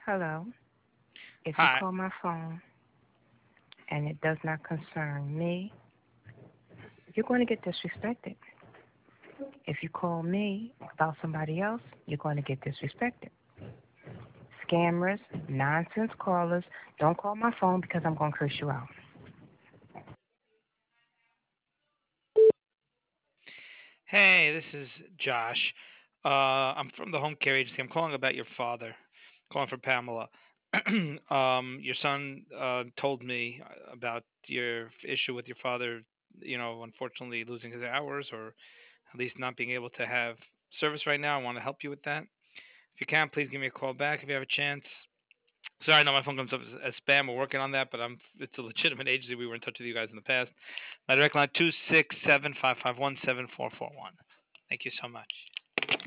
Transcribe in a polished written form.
Hello. If you Hi. call my phone and it does not concern me, you're going to get disrespected. If you call me about somebody else, you're going to get disrespected. Scammers, nonsense callers, don't call my phone because I'm going to curse you out. Hey, this is Josh. I'm from the home care agency. I'm calling about your father. Calling for Pamela. Your son told me about your issue with your father. Unfortunately losing his hours, or at least not being able to have service right now. I want to help you with that. If you can, please give me a call back if you have a chance. Sorry, I know my phone comes up as spam. We're working on that, but it's a legitimate agency. We were in touch with you guys in the past. My direct line 267-551-7441. Thank you so much.